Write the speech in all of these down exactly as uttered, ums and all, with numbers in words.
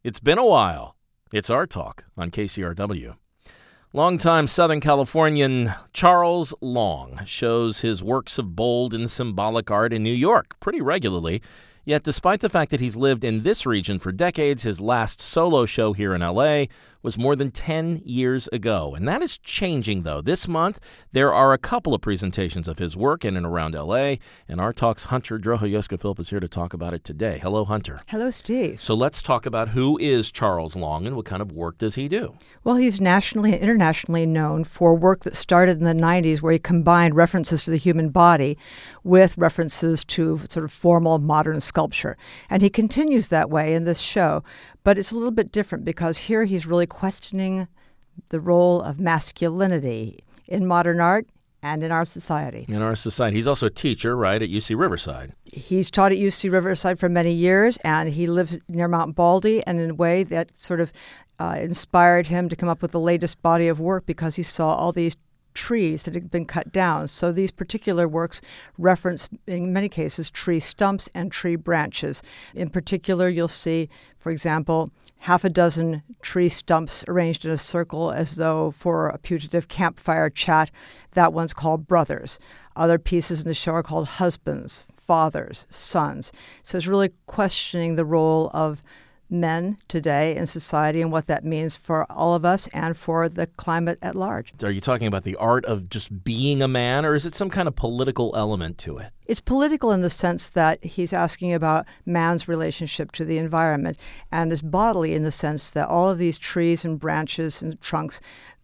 It's been a while. It's Art Talk on K C R W. Longtime Southern Californian Charles Long shows his works of bold and symbolic art in New York pretty regularly. Yet despite the fact that he's lived in this region for decades, his last solo show here in L A was more than ten years ago. And that is changing, though. This month, there are a couple of presentations of his work in and around L A, and Art Talk's Hunter Drohoyoska-Philp is here to talk about it today. Hello, Hunter. Hello, Steve. So let's talk about who is Charles Long and what kind of work does he do? Well, he's nationally and internationally known for work that started in the nineties where he combined references to the human body with references to sort of formal modern sculpture. And he continues that way in this show. But it's a little bit different because here he's really questioning the role of masculinity in modern art and in our society. In our society. He's also a teacher, right, at U C Riverside. He's taught at U C Riverside for many years, and he lives near Mount Baldy, and in a way that sort of uh, inspired him to come up with the latest body of work because he saw all these trees that had been cut down. So these particular works reference, in many cases, tree stumps and tree branches. In particular, you'll see, for example, half a dozen tree stumps arranged in a circle as though for a putative campfire chat. That one's called Brothers. Other pieces in the show are called Husbands, Fathers, Sons. So it's really questioning the role of men today in society and what that means for all of us and for the climate at large. Are you talking about the art of just being a man, or is it some kind of political element to it? It's political in the sense that he's asking about man's relationship to the environment, and is bodily in the sense that all of these trees and branches and trunks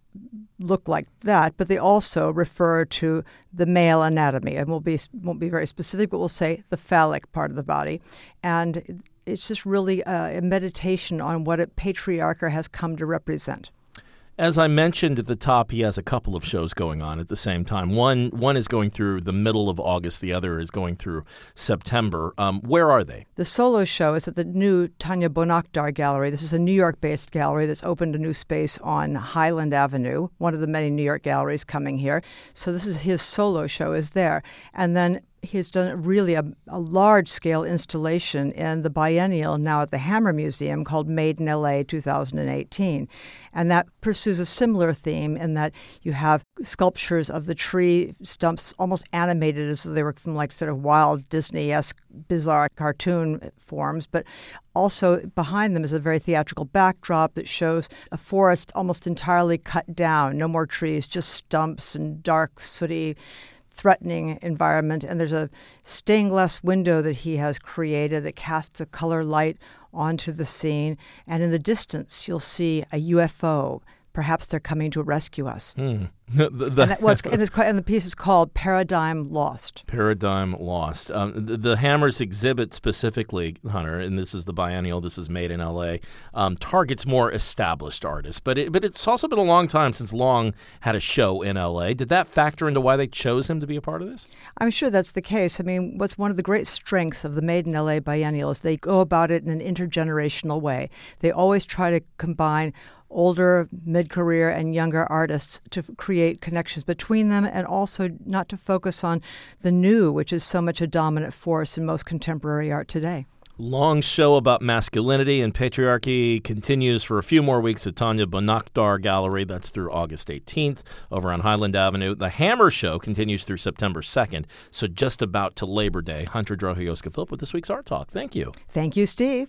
look like that, but they also refer to the male anatomy, and we'll be won't be very specific, but we'll say the phallic part of the body. And it's just really a meditation on what a patriarchy has come to represent. As I mentioned at the top, he has a couple of shows going on at the same time. One one is going through the middle of August. The other is going through September. Um, where are they? The solo show is at the new Tanya Bonakdar Gallery. This is a New York-based gallery that's opened a new space on Highland Avenue, one of the many New York galleries coming here. So this is his solo show is there. And then he's done really a, a large-scale installation in the biennial now at the Hammer Museum called Made in L A two thousand eighteen. And that pursues a similar theme in that you have sculptures of the tree stumps almost animated as though they were from like sort of wild Disney-esque bizarre cartoon forms, but also behind them is a very theatrical backdrop that shows a forest almost entirely cut down, no more trees, just stumps and dark, sooty, threatening environment. And there's a stained glass window that he has created that casts a color light onto the scene. And in the distance, you'll see a U F O. Perhaps they're coming to rescue us. Hmm. the, the, and, that, well, it's, and, it's, and the piece is called Paradigm Lost. Paradigm Lost. Um, the, the Hammers exhibit specifically, Hunter, and this is the biennial, this is Made in L A, um, targets more established artists. But it, but it's also been a long time since Long had a show in L A. Did that factor into why they chose him to be a part of this? I'm sure that's the case. I mean, what's one of the great strengths of the Made in L A biennial is they go about it in an intergenerational way. They always try to combine older, mid-career, and younger artists to f- create connections between them, and also not to focus on the new, which is so much a dominant force in most contemporary art today. Long show about masculinity and patriarchy continues for a few more weeks at Tanya Bonakdar Gallery. That's through August eighteenth over on Highland Avenue. The Hammer show continues through September second, so just about to Labor Day. Hunter Drohoyoska-Philp with this week's Art Talk. Thank you. Thank you, Steve.